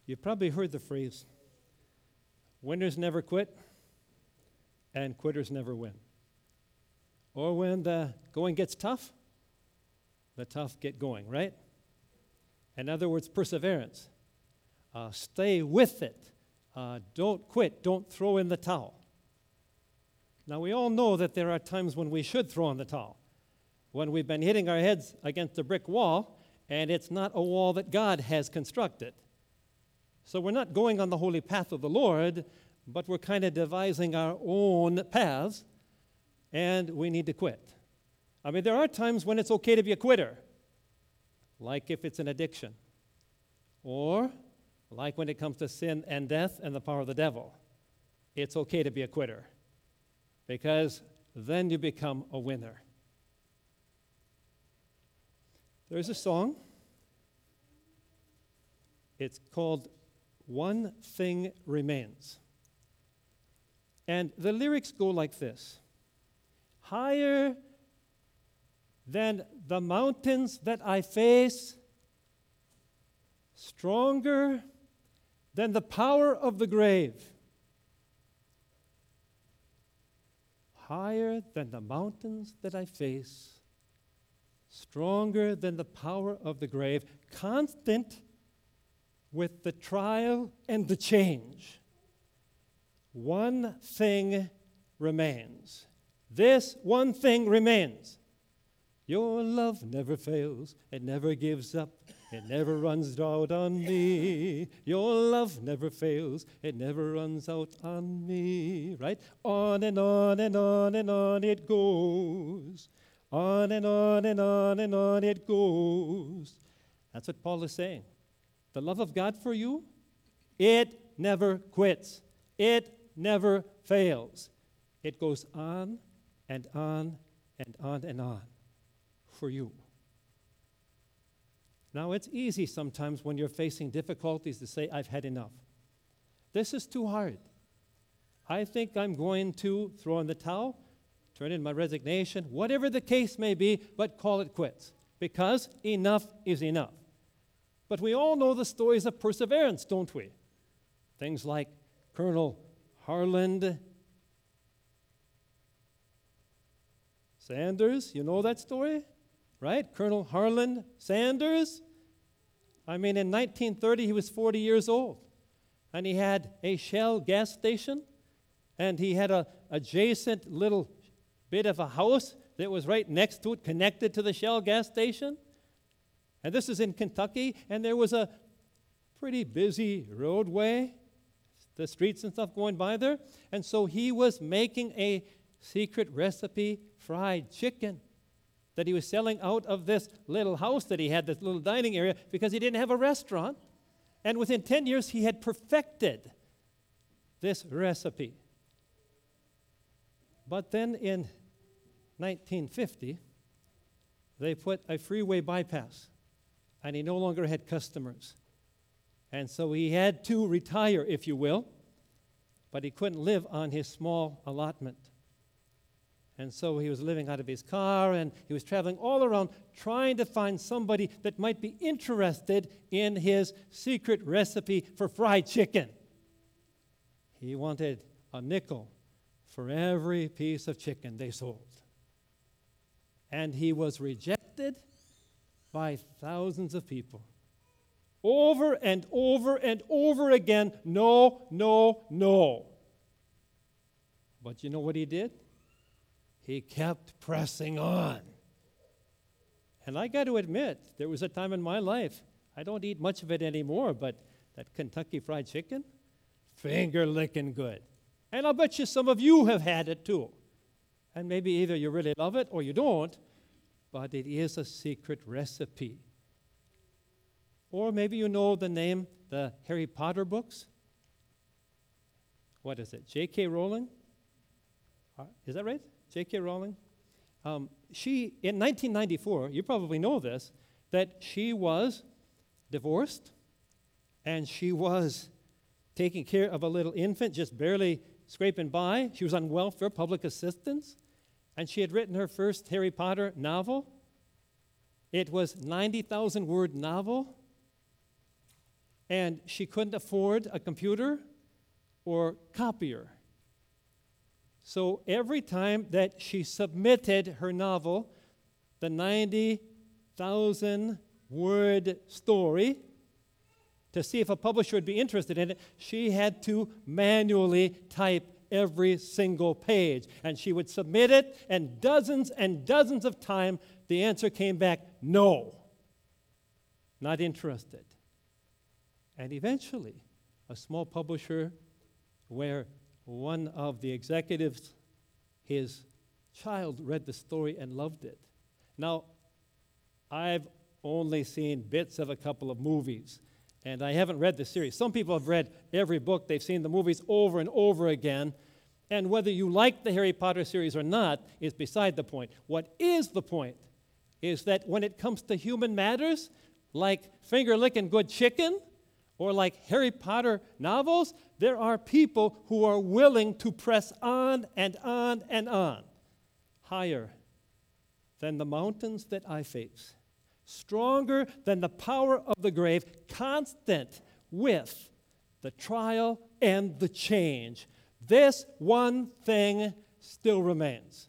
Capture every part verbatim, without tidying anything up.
You've probably heard the phrase, winners never quit and quitters never win. Or when the going gets tough, the tough get going, right? In other words, perseverance. Uh, stay with it. Uh, don't quit. Don't throw in the towel. Now, we all know that there are times when we should throw in the towel. When we've been hitting our heads against a brick wall, and it's not a wall that God has constructed. So we're not going on the holy path of the Lord, but we're kind of devising our own paths, and we need to quit. I mean, there are times when it's okay to be a quitter, like if it's an addiction, or like when it comes to sin and death and the power of the devil. It's okay to be a quitter, because then you become a winner. There's a song. It's called One Thing Remains. And the lyrics go like this. Higher than the mountains that I face, stronger than the power of the grave. Higher than the mountains that I face, stronger than the power of the grave, constant with the trial and the change. One thing remains. This one thing remains. Your love never fails, it never gives up, it never runs out on me. Your love never fails, it never runs out on me. Right? On and on and on and on it goes. On and on and on and on it goes. That's what Paul is saying. The love of God for you, it never quits. It never fails. It goes on and on and on and on for you. Now, it's easy sometimes when you're facing difficulties to say, I've had enough. This is too hard. I think I'm going to throw in the towel, turn in my resignation, whatever the case may be, but call it quits, because enough is enough. But we all know the stories of perseverance, don't we? Things like Colonel Harland Sanders, you know that story, right? Colonel Harland Sanders. I mean, in nineteen thirty, he was forty years old, and he had a Shell gas station, and he had a adjacent little bit of a house that was right next to it, connected to the Shell gas station. And this is in Kentucky, and there was a pretty busy roadway, the streets and stuff going by there. And so he was making a secret recipe fried chicken that he was selling out of this little house that he had, this little dining area, because he didn't have a restaurant. And within ten years, he had perfected this recipe. But then in nineteen fifty, they put a freeway bypass, and he no longer had customers. And so he had to retire, if you will, but he couldn't live on his small allotment. And so he was living out of his car, and he was traveling all around trying to find somebody that might be interested in his secret recipe for fried chicken. He wanted a nickel for every piece of chicken they sold. And he was rejected by thousands of people. Over and over and over again, no, no, no. But you know what he did? He kept pressing on. And I got to admit, there was a time in my life, I don't eat much of it anymore, but that Kentucky Fried Chicken, finger-licking good. And I'll bet you some of you have had it too. And maybe either you really love it or you don't, but it is a secret recipe. Or maybe you know the name, the Harry Potter books. What is it, J K Rowling? Uh, is that right? J K Rowling? Um, she, in nineteen ninety-four, you probably know this, that she was divorced, and she was taking care of a little infant, just barely scraping by. She was on welfare, public assistance, and she had written her first Harry Potter novel. It was ninety thousand word novel. and she couldn't afford a computer or copier. So every time that she submitted her novel, the ninety thousand word story, to see if a publisher would be interested in it, she had to manually type every single page. And she would submit it, and dozens and dozens of times the answer came back, no, not interested. And eventually, a small publisher where one of the executives, his child read the story and loved it. Now, I've only seen bits of a couple of movies, and I haven't read the series. Some people have read every book. They've seen the movies over and over again. And whether you like the Harry Potter series or not is beside the point. What is the point is that when it comes to human matters, like finger-licking good chicken or like Harry Potter novels, there are people who are willing to press on and on and on, higher than the mountains that I face, stronger than the power of the grave, constant with the trial and the change. This one thing still remains.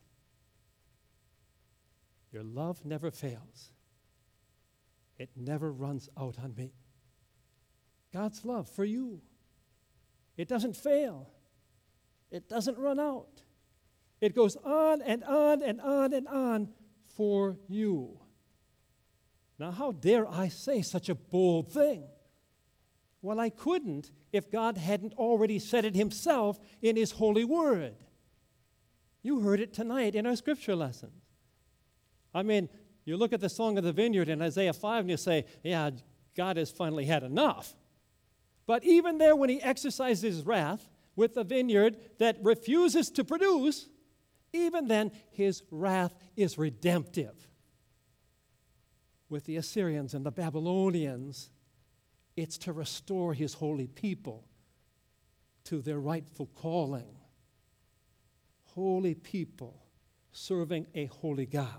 Your love never fails. It never runs out on me. God's love for you. It doesn't fail. It doesn't run out. It goes on and on and on and on for you. Now, how dare I say such a bold thing? Well, I couldn't if God hadn't already said it himself in his holy word. You heard it tonight in our scripture lessons. I mean, you look at the Song of the Vineyard in Isaiah five and you say, yeah, God has finally had enough. But even there, when he exercises his wrath with the vineyard that refuses to produce, even then, his wrath is redemptive. With the Assyrians and the Babylonians, it's to restore his holy people to their rightful calling. Holy people serving a holy God.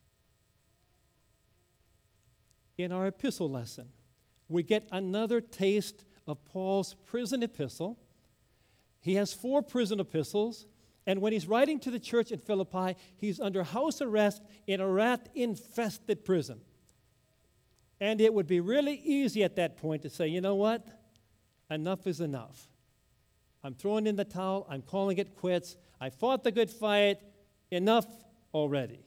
In our epistle lesson, we get another taste of Paul's prison epistle. He has four prison epistles, and when he's writing to the church in Philippi, he's under house arrest in a rat-infested prison. And it would be really easy at that point to say, you know what? Enough is enough. I'm throwing in the towel. I'm calling it quits. I fought the good fight. Enough already.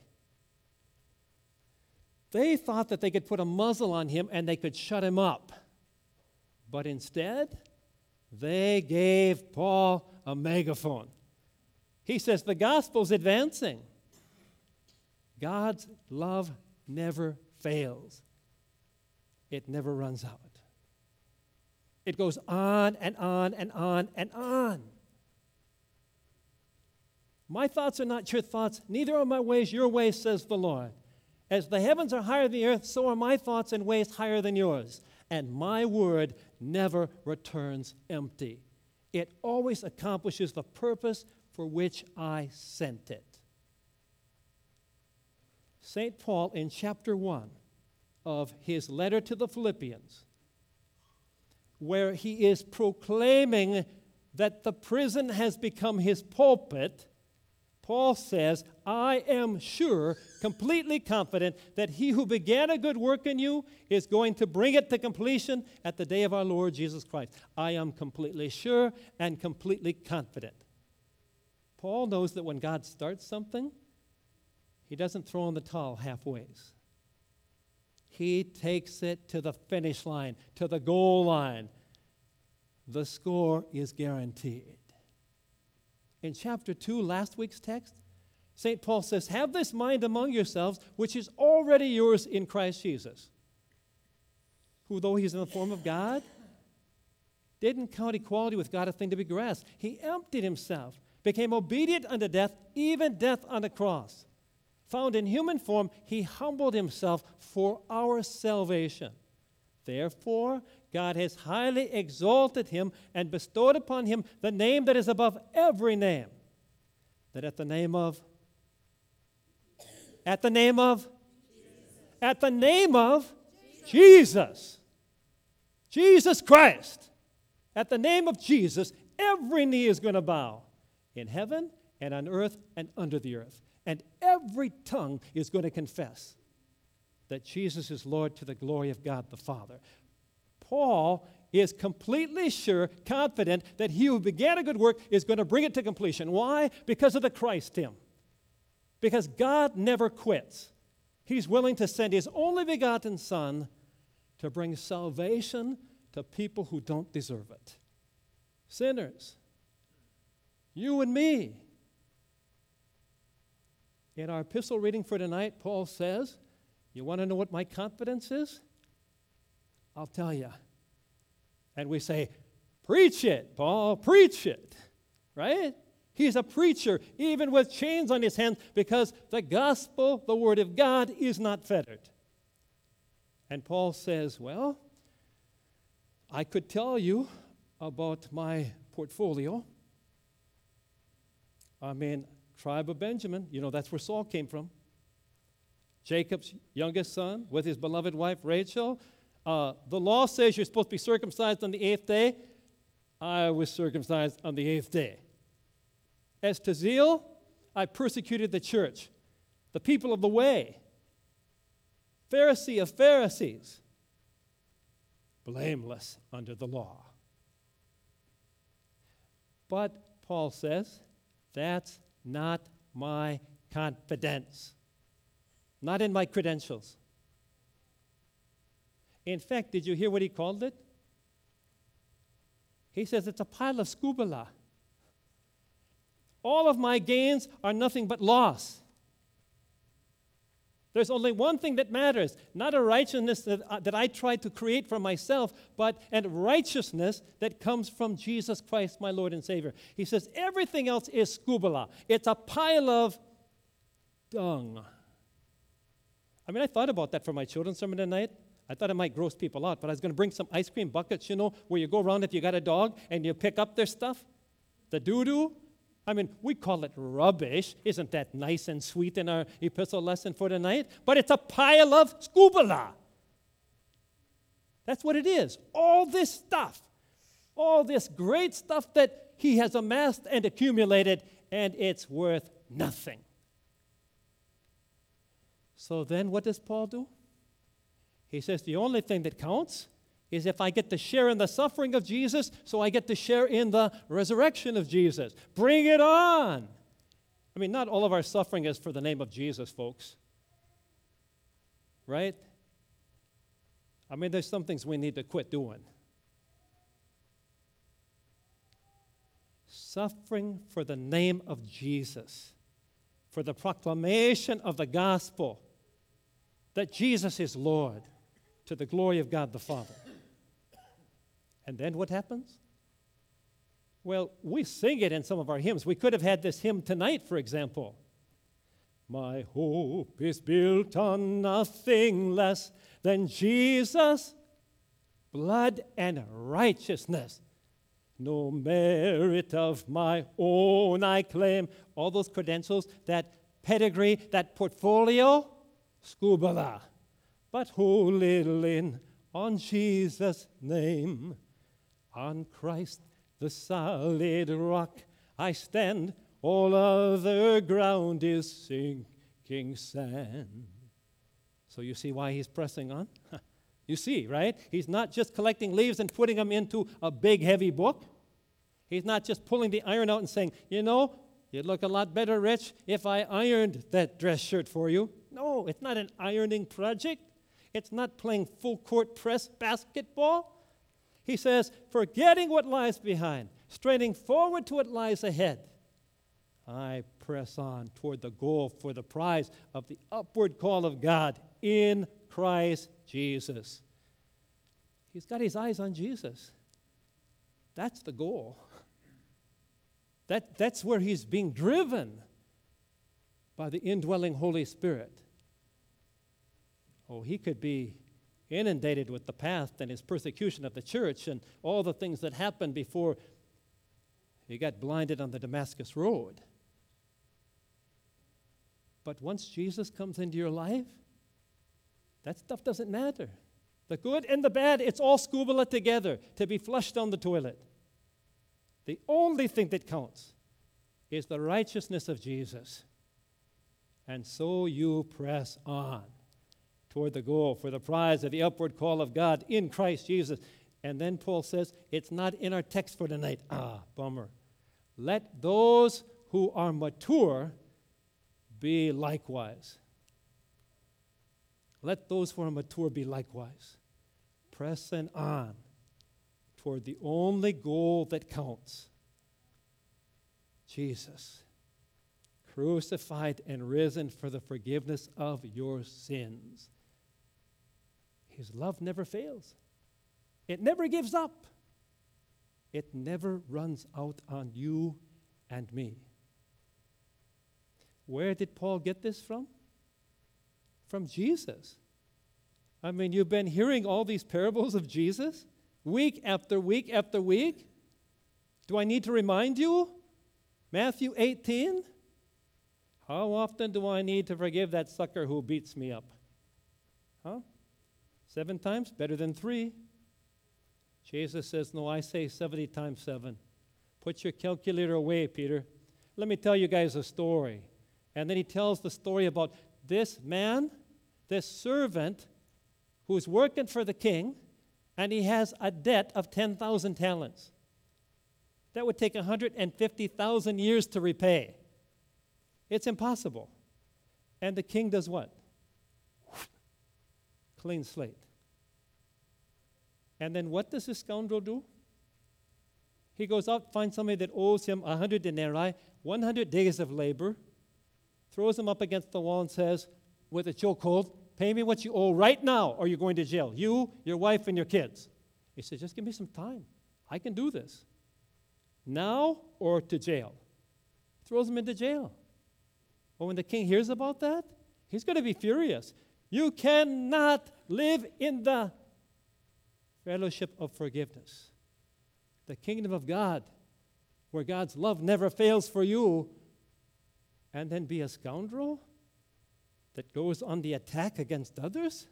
They thought that they could put a muzzle on him and they could shut him up. But instead, they gave Paul a megaphone. He says the gospel's advancing. God's love never fails. It never runs out. It goes on and on and on and on. My thoughts are not your thoughts, neither are my ways your ways, says the Lord. As the heavens are higher than the earth, so are my thoughts and ways higher than yours. And my word never returns empty. It always accomplishes the purpose for which I sent it. Saint Paul, in chapter one of his letter to the Philippians, where he is proclaiming that the prison has become his pulpit, Paul says, I am sure, completely confident, that he who began a good work in you is going to bring it to completion at the day of our Lord Jesus Christ. I am completely sure and completely confident. Paul knows that when God starts something, he doesn't throw in the towel halfway. He takes it to the finish line, to the goal line. The score is guaranteed. In chapter two, last week's text, Saint Paul says, have this mind among yourselves, which is already yours in Christ Jesus, who, though he's in the form of God, didn't count equality with God a thing to be grasped. He emptied himself, became obedient unto death, even death on the cross. Found in human form, he humbled himself for our salvation. Therefore, God has highly exalted him and bestowed upon him the name that is above every name. That at the name of, at the name of, at the name of Jesus, Jesus Christ. At the name of Jesus, every knee is going to bow in heaven and on earth and under the earth. And every tongue is going to confess that Jesus is Lord to the glory of God the Father. Paul is completely sure, confident, that he who began a good work is going to bring it to completion. Why? Because of the Christ hymn. Because God never quits. He's willing to send his only begotten Son to bring salvation to people who don't deserve it. Sinners. You and me. In our epistle reading for tonight, Paul says, you want to know what my confidence is? I'll tell you. And we say, preach it, Paul, preach it. Right? He's a preacher, even with chains on his hands, because the gospel, the word of God, is not fettered. And Paul says, well, I could tell you about my portfolio. I mean, tribe of Benjamin, you know, that's where Saul came from. Jacob's youngest son with his beloved wife Rachel. Uh, the law says you're supposed to be circumcised on the eighth day. I was circumcised on the eighth day. As to zeal, I persecuted the church, the people of the way. Pharisee of Pharisees. Blameless under the law. But, Paul says, that's not my confidence. Not in my credentials. In fact, did you hear what he called it? He says it's a pile of scubala. All of my gains are nothing but loss. There's only one thing that matters, not a righteousness that, uh, that I try to create for myself, but a righteousness that comes from Jesus Christ, my Lord and Savior. He says everything else is scubala. It's a pile of dung. I mean, I thought about that for my children's sermon tonight. I thought it might gross people out, but I was going to bring some ice cream buckets, you know, where you go around if you got a dog and you pick up their stuff, the doo-doo. I mean, we call it rubbish. Isn't that nice and sweet in our epistle lesson for tonight? But it's a pile of scubala. That's what it is. All this stuff, all this great stuff that he has amassed and accumulated, and it's worth nothing. So then what does Paul do? He says the only thing that counts is if I get to share in the suffering of Jesus, so I get to share in the resurrection of Jesus. Bring it on. I mean, not all of our suffering is for the name of Jesus, folks. Right? I mean, there's some things we need to quit doing. Suffering for the name of Jesus, for the proclamation of the gospel, that Jesus is Lord, to the glory of God the Father. And then what happens? Well, we sing it in some of our hymns. We could have had this hymn tonight, for example. My hope is built on nothing less than Jesus' blood and righteousness. No merit of my own I claim. All those credentials, that pedigree, that portfolio, scubala. But wholly lean on Jesus' name. On Christ, the solid rock, I stand. All other ground is sinking sand. So you see why he's pressing on? You see, right? He's not just collecting leaves and putting them into a big, heavy book. He's not just pulling the iron out and saying, you know, you'd look a lot better, Rich, if I ironed that dress shirt for you. No, it's not an ironing project. It's not playing full-court press basketball. He says, forgetting what lies behind, straining forward to what lies ahead, I press on toward the goal for the prize of the upward call of God in Christ Jesus. He's got his eyes on Jesus. That's the goal. That, that's where he's being driven by the indwelling Holy Spirit. Oh, he could be inundated with the past and his persecution of the church and all the things that happened before he got blinded on the Damascus Road. But once Jesus comes into your life, that stuff doesn't matter. The good and the bad, it's all scuba together to be flushed down the toilet. The only thing that counts is the righteousness of Jesus. And so you press on toward the goal for the prize of the upward call of God in Christ Jesus. And then Paul says, it's not in our text for tonight. Ah, bummer. Let those who are mature be likewise. Let those who are mature be likewise. Pressing on toward the only goal that counts. Jesus, crucified and risen for the forgiveness of your sins. His love never fails. It never gives up. It never runs out on you and me. Where did Paul get this from? From Jesus. I mean, you've been hearing all these parables of Jesus week after week after week. Do I need to remind you? Matthew eighteen? How often do I need to forgive that sucker who beats me up? Huh? Seven times? Better than three. Jesus says, no, I say seventy times seven. Put your calculator away, Peter. Let me tell you guys a story. And then he tells the story about this man, this servant, who's working for the king, and he has a debt of ten thousand talents. That would take one hundred fifty thousand years to repay. It's impossible. And the king does what? Clean slate. And then what does this scoundrel do? He goes out, finds somebody that owes him one hundred denarii, one hundred days of labor, throws him up against the wall and says, with a chokehold, pay me what you owe right now or you're going to jail. You, your wife, and your kids. He says, just give me some time. I can do this. Now or to jail. Throws him into jail. But when the king hears about that, he's going to be furious. You cannot live in the fellowship of forgiveness. The kingdom of God, where God's love never fails for you, and then be a scoundrel that goes on the attack against others?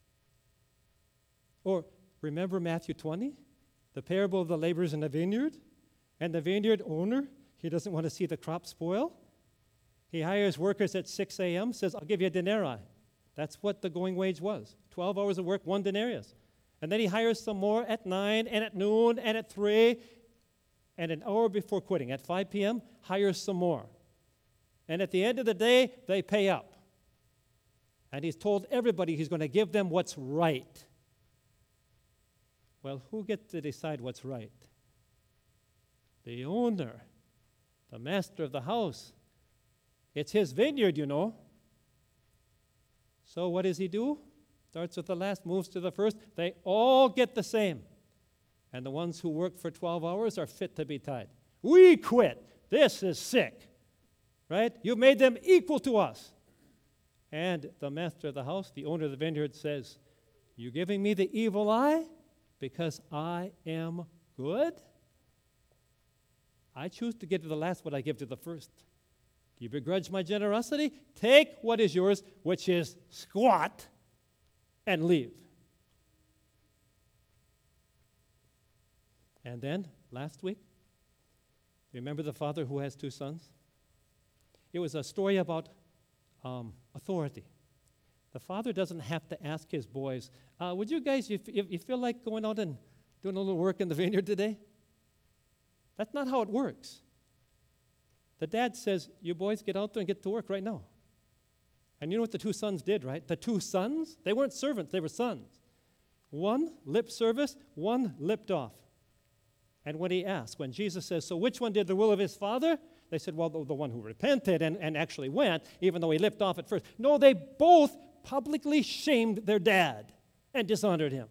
Or remember Matthew twenty, the parable of the laborers in the vineyard? And the vineyard owner, he doesn't want to see the crop spoil. He hires workers at six a.m., says, I'll give you a denarii. That's what the going wage was. twelve hours of work, one denarius. And then he hires some more at nine and at noon and at three, and an hour before quitting, at five p.m., hires some more. And at the end of the day, they pay up. And he's told everybody he's going to give them what's right. Well, who gets to decide what's right? The owner, the master of the house. It's his vineyard, you know. So what does he do? Starts with the last, moves to the first. They all get the same. And the ones who work for twelve hours are fit to be tied. We quit. This is sick. Right? You've made them equal to us. And the master of the house, the owner of the vineyard, says, you giving me the evil eye because I am good? I choose to give to the last what I give to the first. Do you begrudge my generosity? Take what is yours, which is squat, and leave. And then, last week, remember the father who has two sons? It was a story about um, authority. The father doesn't have to ask his boys, uh, would you guys, if you, you feel like going out and doing a little work in the vineyard today? That's not how it works. The dad says, you boys get out there and get to work right now. And you know what the two sons did, right? The two sons, they weren't servants, they were sons. One lip service, one lipped off. And when he asked, when Jesus says, so which one did the will of his father? They said, well, the, the one who repented and, and actually went, even though he lipped off at first. No, they both publicly shamed their dad and dishonored him.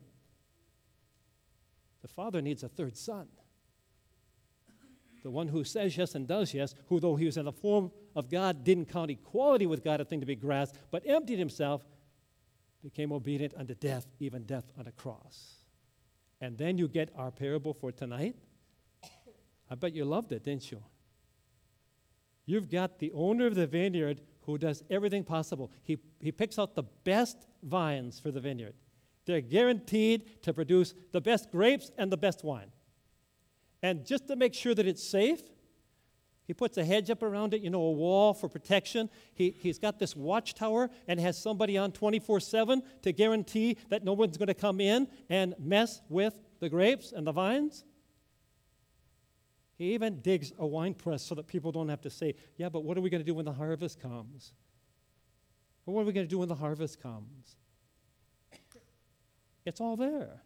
The father needs a third son. The one who says yes and does yes, who though he was in the form of God, didn't count equality with God a thing to be grasped, but emptied himself, became obedient unto death, even death on a cross. And then you get our parable for tonight. I bet you loved it, didn't you? You've got the owner of the vineyard who does everything possible. He, he picks out the best vines for the vineyard. They're guaranteed to produce the best grapes and the best wine. And just to make sure that it's safe, he puts a hedge up around it, you know, a wall for protection. He, he's got this watchtower and has somebody on twenty-four seven to guarantee that no one's going to come in and mess with the grapes and the vines. He even digs a wine press so that people don't have to say, yeah, but what are we going to do when the harvest comes? Or what are we going to do when the harvest comes? It's all there.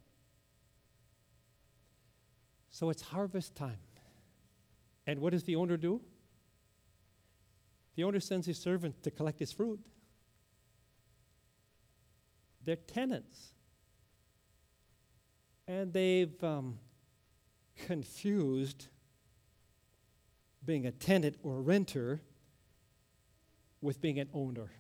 So it's harvest time. And what does the owner do? The owner sends his servant to collect his fruit. They're tenants. And they've um, confused being a tenant or a renter with being an owner.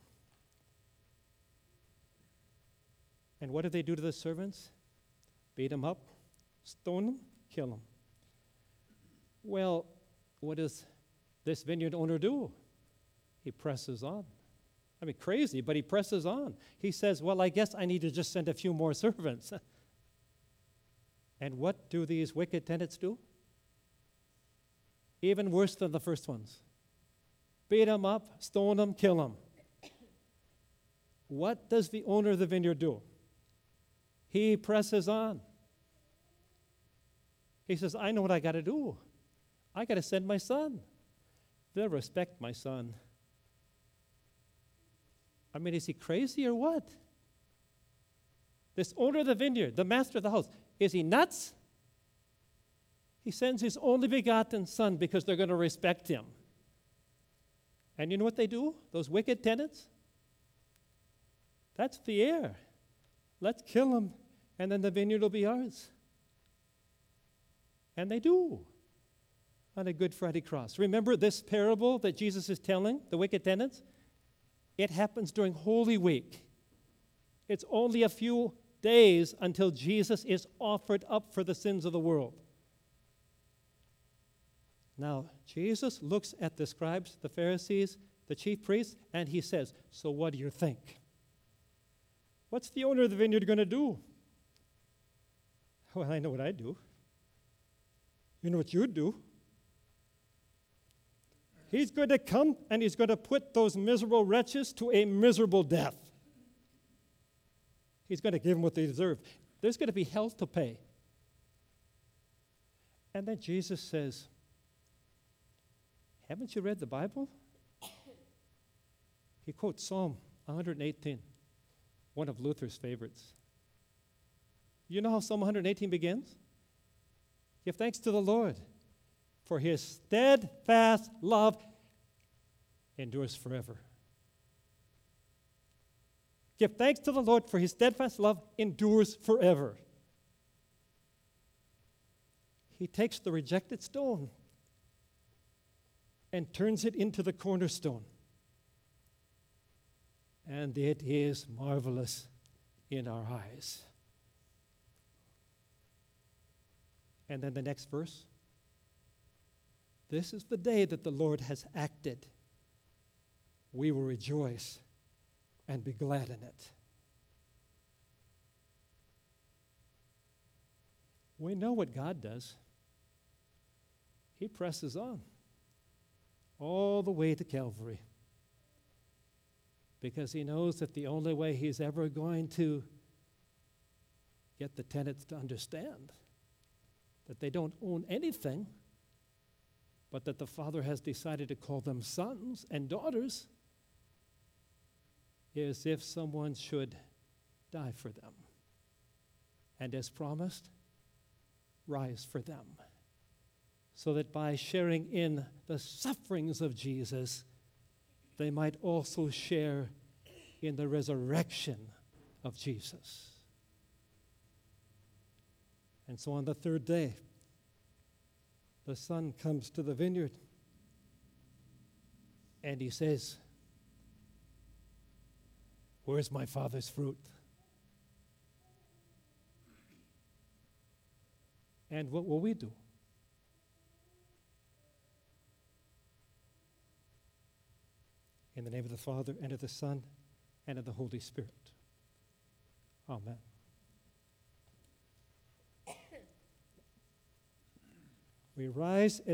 And what do they do to the servants? Beat them up, stone them, kill them. Well, what does this vineyard owner do? He presses on. I mean, crazy, but he presses on. He says, well, I guess I need to just send a few more servants. And what do these wicked tenants do? Even worse than the first ones. Beat them up, stone them, kill them. What does the owner of the vineyard do? He presses on. He says, I know what I got to do. I got to send my son. They'll respect my son. I mean, is he crazy or what? This owner of the vineyard, the master of the house, is he nuts? He sends his only begotten son because they're going to respect him. And you know what they do? Those wicked tenants? That's the heir. Let's kill him, and then the vineyard will be ours. And they do on a Good Friday cross. Remember this parable that Jesus is telling, the wicked tenants? It happens during Holy Week. It's only a few days until Jesus is offered up for the sins of the world. Now, Jesus looks at the scribes, the Pharisees, the chief priests, and he says, so what do you think? What's the owner of the vineyard going to do? Well, I know what I'd do. You know what you'd do? He's going to come and he's going to put those miserable wretches to a miserable death. He's going to give them what they deserve. There's going to be hell to pay. And then Jesus says, haven't you read the Bible? He quotes Psalm one eighteen, one of Luther's favorites. You know how Psalm one eighteen begins? Give thanks to the Lord, for his steadfast love endures forever. Give thanks to the Lord, for his steadfast love endures forever. He takes the rejected stone and turns it into the cornerstone. And it is marvelous in our eyes. And then the next verse. This is the day that the Lord has acted. We will rejoice and be glad in it. We know what God does. He presses on all the way to Calvary because he knows that the only way he's ever going to get the tenants to understand that they don't own anything, but that the Father has decided to call them sons and daughters, is if someone should die for them. And as promised, rise for them. So that by sharing in the sufferings of Jesus, they might also share in the resurrection of Jesus. And so on the third day, the son comes to the vineyard and he says, where's my father's fruit? And what will we do? In the name of the Father, and of the Son, and of the Holy Spirit. Amen. We rise